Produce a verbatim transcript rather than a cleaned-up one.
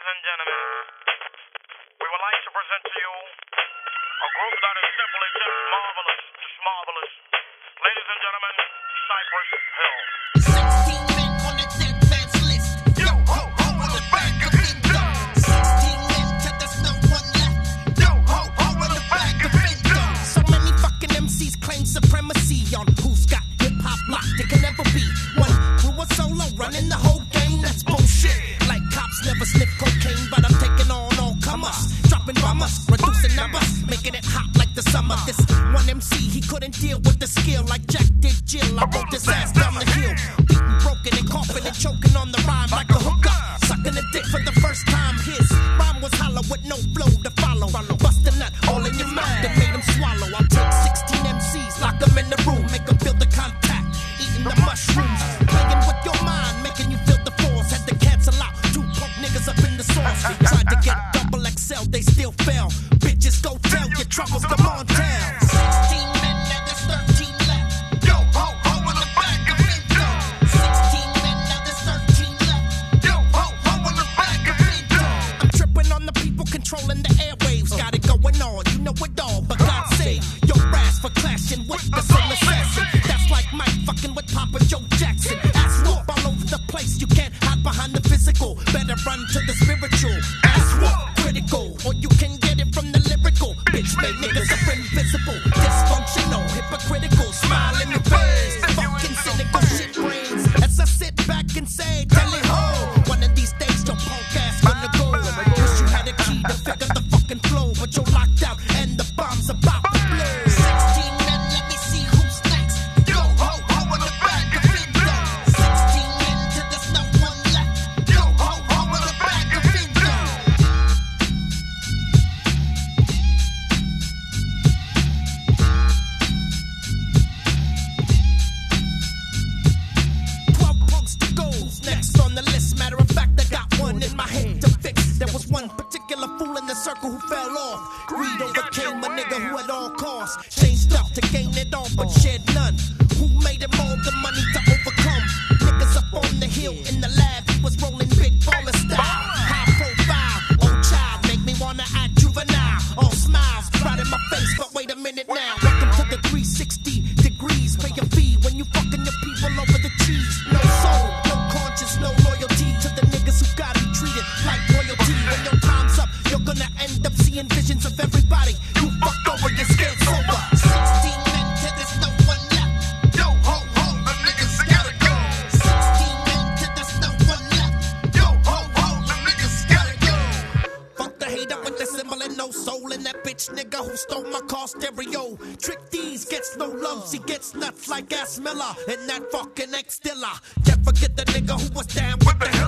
and gentlemen, we would like to present to you a group that is simply just marvelous, just marvelous. Ladies and gentlemen, Cypress Hill. sixteen men on the dead man's list. Yo, ho, ho, on the back of it. sixteen men till there's no one left. Yo, ho, ho, on the back of it. So many fucking M Cs claim supremacy on who's got hip-hop locked. It can never be one crew or solo running the whole game. That's bullshit. Like cops never sniff cocaine, but I'm taking on all comers. Dropping bombers, reducing numbers, making it hot like the summer. This one M C, he couldn't deal with the skill like Jack did Jill. I wrote this ass down the hill, beaten, broken, and coughing and choking on the rhyme like a hooker, sucking a dick for the first time. His rhyme was hollow with no flow to follow. Bust a nut all in your mouth that made him swallow. I'll take sixteen M Cs, lock them in the room, make them feel the contact, eating the mushrooms, playing with your mind, making you feel the force. Had to cancel out two punk niggas up in the sauce. Tried to get double X L, they still fell. Bitches, go tell your troubles, come on down. sixteen men, now there's thirteen left. Yo, ho, ho, on the back of it. sixteen men, now there's thirteen left. Yo, ho, ho, on the back of it. I'm tripping on the people controlling the airwaves. Got it going on, you know it all, but God save your ass for clashing with the soul assassin. That's like Mike fucking with Papa Joe Jackson. Ass whoop all over the place, you can't hide behind the physical. Better run to the spiritual. Ass whoop critical, or you can get it from the lyrical. Bitch made niggas are invisible, dysfunctional, hypocritical, smile in the face, fucking cynical shit brains. As I sit back and say, tell it ho, one of these days your punk ass gonna go. Wish you had a key to figure the fucking flow, but you're locked out and the bomb's about to blow. sixteen men, let me see who's next. Yo, ho, ho, on the back of it. sixteen men till there's no one left. Yo, ho, ho, on the back of it. twelve punks to go. Next on the list, matter of fact, I got one in my head to fix. There was one particular fool in the circle who fell off. Greed overcame a nigga who at all costs changed up to gain it all, but shared none. Who made him all the money to overcome? Niggas up on the hill in the lab, he was rolling big baller style. High profile, old child, make me wanna act juvenile. All smiles, right in my face, but wait a minute now. Welcome to the three sixty degrees. Pay a fee when you fucking your people over the cheese. No soul, no conscience, no loyalty to the niggas who got it treated like royalty. When your time's up, you're gonna end up seeing visions of everybody you fucked over, you're scared sober. sixteen men till there's no one left. Yo, ho, ho, the niggas gotta go. sixteen men till there's no one left. Yo, ho, ho, the niggas gotta go. Fuck the hater with the symbol and no soul in that bitch nigga who stole my car stereo. Trick D's gets no love, she gets nuts like Ass Miller and that fucking ex-Dilla. Can't forget the nigga who was down with the